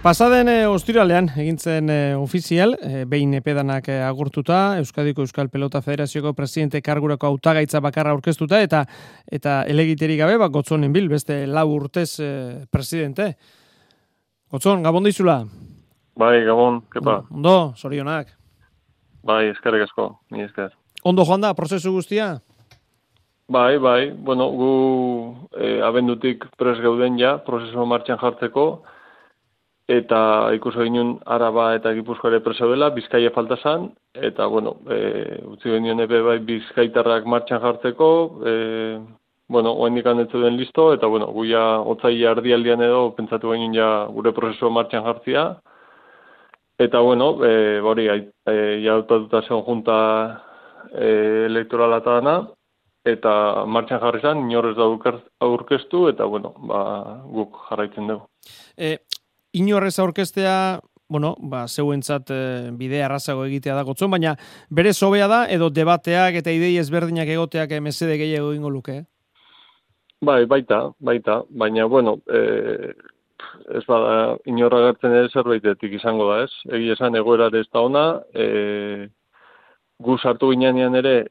Pasaden ostiralean egin zen ofizial, behin epedanak agurtuta, Euskadiko Euskal Pelota Federazioko presidente kargurako hautagaitza bakarra aurkeztuta eta elegiterik gabe, Gotzonen bil, beste 4 urtez presidente. Gotzon, gabon dizula? Bai, gabon, kepa. Ondo, zorionak. Bai, eskerrik asko, ni esker. Ondo joan da, prozesu guztia? Bai, bueno, gu abendutik pres gauden ja, prozesu martxan jartzeko, eta ikusi ginen Araba eta Gipuzkoa ere preso dela, Bizkaia falta zan, eta, bueno, utzi ginen ebe bai Bizkaitarrak martxan jartzeko, oraindik ez den listo, eta, bueno, gu ja otsaila erdialdian edo pentsatu ginen ja gure prozesu martxan jartzia, eta, bueno, hori, hautatuta zen junta elektorala eta dana, eta martxan jarri zen, inorrez da aurkeztu, eta, bueno, guk jarraitzen dugu. Inorrez aurkeztea, zeuentzat bidea arrazago egitea da Gotzon, baina bere sobea da edo debateak eta idei ezberdinak egoteak mesede gehiago egingo luke? Bai, baita, baina, ez bada inorra gertzen ere zerbaitetik izango da, ez? Egia esan egoerare ez da ona, gu sartu ginean ere,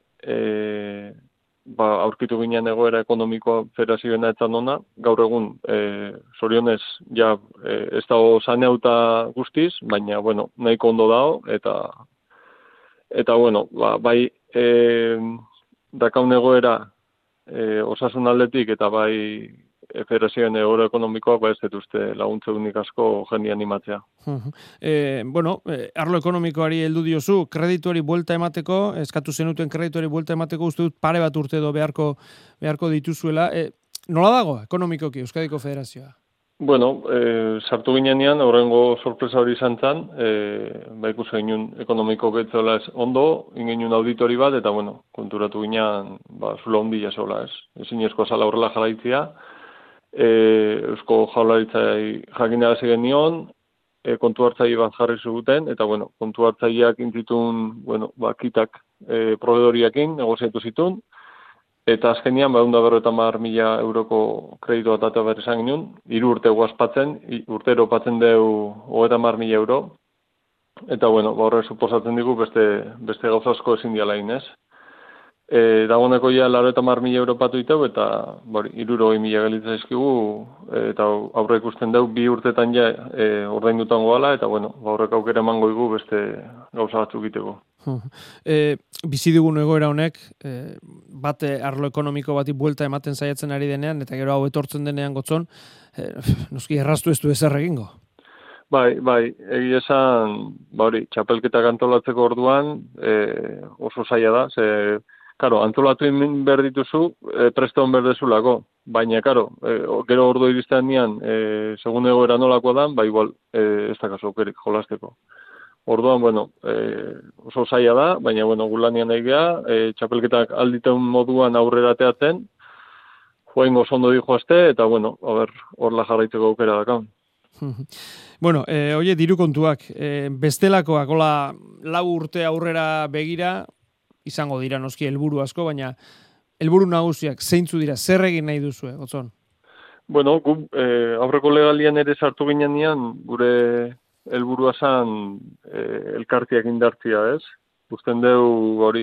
aurkitu ginean egoera ekonomikoa federazioena etzan ona, gaur egun zorionez ja ez dago saneauta guztiz, baina, nahiko ondo dago, eta bai dakaun egoera osasun aldetik eta bai federazioen egoera ekonomikoak ez dituzte laguntze unik asko jende animatzea. Arlo ekonomikoari heldu diozu, kredituari buelta emateko, eskatu zenuten kredituari buelta emateko, uste dut pare bat urte edo beharko dituzuela. Nola dago ekonomikoki Euskadiko Federazioa? Sartu ginean, horrengo sorpresa hori izan zen, ikusi ginen ekonomiko getzola ondo, ingenen auditori bat, eta konturatu ginean, zula hondi jasola, ez? Ezin esko zala horrela jarraitzia, Eusko Jaurlaritzai jakinarazi genion, kontu hartzaile bat jarri zuten, eta kontu hartzaileak intitun, kitak proveedoriakin negoziatu zituen, eta azkenian 150.000 euroko kreditu bat behar izan ginen, 3 urte guazpatzen, urtero patzen dugu 30.000 euro, eta horrek suposatzen digu beste gauza asko ezin diala inez. Dagoeneko ja 90.000 euro patu ditu, eta 60.000 gelitzen zaizkigu, eta aurre ikusten dugu 2 urtetan ja ordaindutan goala, eta horrek aukera emango digu beste gauza batzuk egiteko. Bizi dugun egoera honek, bate arlo ekonomiko bati buelta ematen saiatzen ari denean, eta gero hau etortzen denean Gotzon, noski erraztu ez du ezer egingo. Bai, egia esan, txapelketak antolatzeko orduan, oso zaila da, antolatu egin behar dituzu, presto hon behar dezulako, baina, gero ordu iristen nian, segun egoera nolako da, igual, ez da kaso aukerik jolasteko. Orduan, oso zaila da, baina, gulanian egia, txapelketak alditeun moduan aurrera teatzen, joaingo zondo di joazte, eta, horla jarraitzeko aukera daka. Oie, diru kontuak, bestelakoak, 4 urte aurrera begira, izango dira noski helburu asko, baina helburu nagusiak zeintzu dira, zer egin nahi duzue, Gotzon? Aurreko legalian ere sartu ginean, gure helburua zan elkartiak indartzia, ez? Usten dugu hori,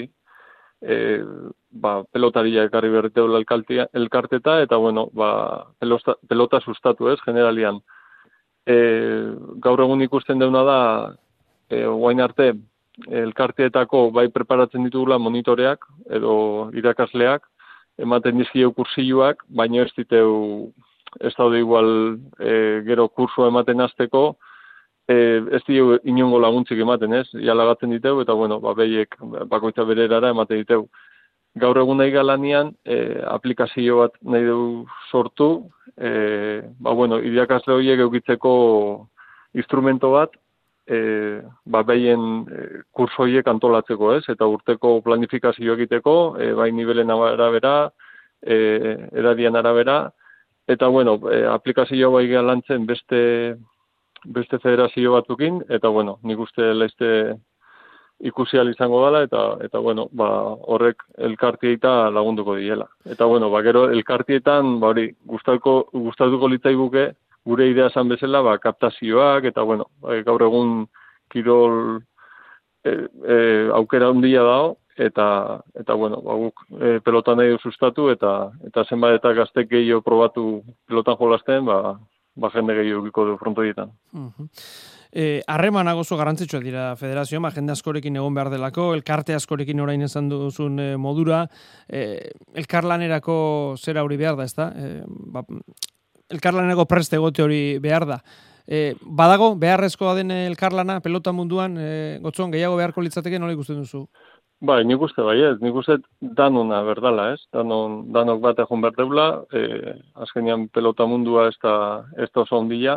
pelotaria ekarri berriteula elkarteta, eta pelota sustatu, ez, generalian. Gaur egun ikusten deuna da, guain arte, elkarteetako bai preparatzen ditugula monitoreak edo irakasleak, ematen dizkio kursiluak, baina ez daude igual gero kursua ematen hasteko, ez dio inongo laguntzik ematen, ez? Ialagatzen diteu, eta behiek bakoitza bere erara ematen diteu. Gaur egun nahi galanian, aplikazio bat nahi dugu sortu, irakasle horiek eukitzeko instrumento bat, behien kurso horiek antolatzeko, ez? Eta urteko planifikazio egiteko, bai nivelen arabera, edadian arabera, eta aplikazio bai lantzen beste federazio batzukin, eta nik uste laizte ikusi ahal izango dela, eta horrek elkartieita lagunduko diela. Eta gero elkartietan gustatuko litzaiguke gure idea esan bezala, kaptazioak, eta bueno, gaur egun kirol aukera handia dago, eta bueno, guk pelota nahi du sustatu, eta zenbat eta gaztek gehiago probatu pelotan jolasten, jende gehiago egiko du frontoietan. Harremanak oso garrantzitsuak dira federazioan, jende askorekin egon behar delako, elkarte askorekin orain esan duzun modura, elkarlanerako zera hori behar da, ezta? Elkarlanerako preste egote hori behar da. Badago, beharrezkoa den elkarlana, pelota munduan, Gotzon, gehiago beharko litzateke, nola ikusten duzu? Bai, nik uste nik uste danona berdala, ez? Danok bat egon berdeula, azkenean pelota mundua ez da oso ondila,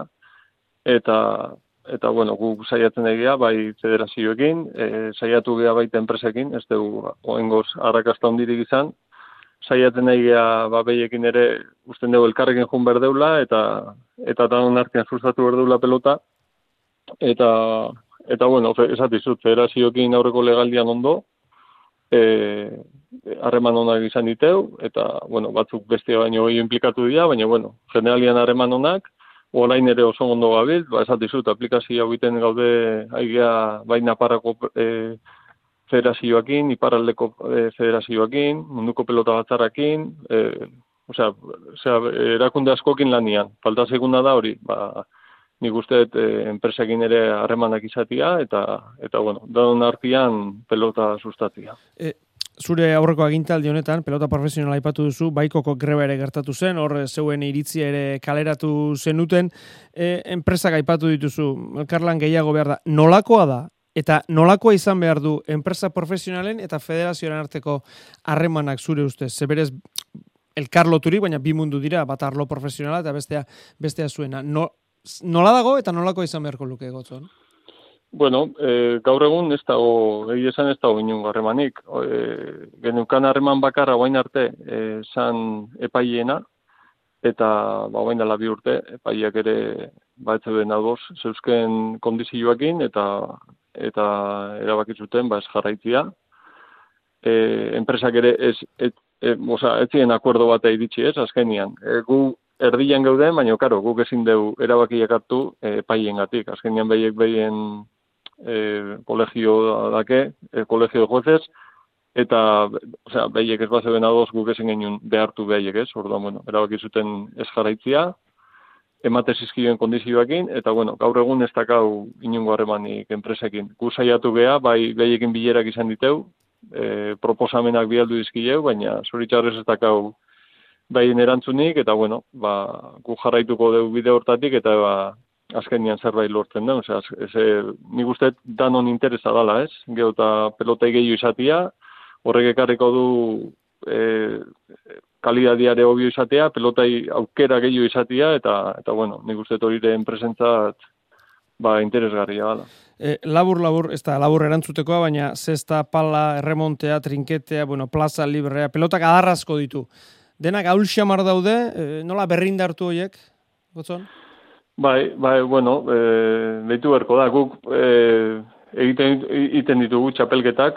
eta bueno, guk saiatzen egia, bai federazioekin, saiatu gea baita enpresekin, ez dugu oengoz arrakasta ondirik izan, saiatzen egia beiekin ere usten dugu elkarrekin joan berdeula, eta danon artean sustatu berdeula pelota, eta bueno, esatizut, federazioekin aurreko legaldian ondo, harreman onak izan diteu, eta bueno, batzuk bestia baino gehiago implikatu dira, baina bueno, generalian harreman onak, orain ere oso ondo gabil, esatizut, aplikazio egiten gaude aigea bai Naparrako federazioakin, Iparraldeko federazioakin, munduko pelota batzarrakin, erakunde askokin lanian. Falta segunda da hori, nik uste enpresekin ere harremanak izatia, eta bueno, danon artean pelota sustatzia. Zure aurreko agintaldi honetan, pelota profesionala aipatu duzu, baikoko greba ere gertatu zen, hor zeuen iritzia ere kaleratu zenuten, enpresak aipatu dituzu, elkarlan gehiago behar da, nolakoa da, eta nolakoa izan behar du enpresa profesionalen eta federazioaren arteko harremanak zure ustez, zeberez elkar loturik, baina bi mundu dira, bat arlo profesionala eta bestea zuena. Nola dago eta nolakoa izan beharko luke, Gotzon? Bueno, gaur egun ez dago inungo harremanik. Genukan harreman bakarra guain arte zan epaileena, eta guain dela 2 urte, epaileak ere etzeuden adoz zeuzken kondizioakin, eta erabakitzuten ez jarraitzia. Enpresak ere ez ziren akuerdo bat iritsi ez, azkenian. Gu erdian gauden, baina karo, guk ezin dugu erabakiak hartu epailengatik. Azkenian behien kolegio dake, kolegio de jueces, eta behiek ez bazeuden adoz guk ezin genuen behartu behiek ez, orduan, bueno, erabaki zuten ez jarraitzia, emate zizkioen kondizioakin, eta bueno, gaur egun ez dakau inungo harremanik enpresekin. Gu saiatu gea, bai behiekin bilerak izan diteu, proposamenak bialdu dizkileu, baina zoritxarrez ez dakau behien erantzunik, eta bueno, gu jarraituko dugu bide hortatik, eta azkenian zerbait lortzen da, nik uste danon interesa dala, ez? Gero eta pelotei gehiago izatea, horrek ekarriko du kalidadiare obio izatea, pelotai aukera gehiago izatea, eta bueno, nik uste horire enpresentzat interesgarria dala. Labur, ez da labur erantzutekoa, baina zesta, pala, erremontea, trinketea, plaza, librea, pelotak adarrazko ditu. Denak ahul xamar daude, nola berrindartu horiek, Gotzon? Bai, bueno, deitu berko da, guk egiten ditugu txapelketak,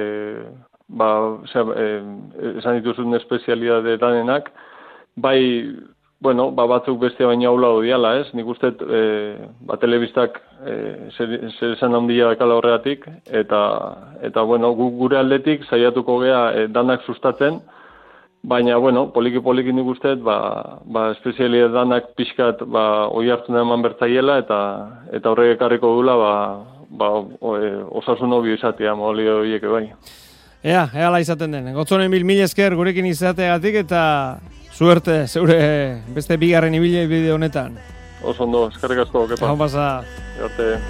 esan dituzun espezialidade danenak, bai, bueno, batzuk beste baina haula odiala, ez? Nik uste, telebistak zer esan handia dakala horregatik, eta bueno, guk gure aldetik saiatuko gea danak sustatzen, baina, bueno, poliki nik uste, espezialidade danak pixkat oi hartzen eman bertzaiela, eta horrek ekarriko dula, osasun obio izatea, moli horiek bai. Ehala izaten den. Gotzonen mil esker gurekin izateagatik, eta suerte, zeure beste bigarren ibile bide honetan. Oso ondo, eskerrik asko, kepa. Hau pasa. Arte.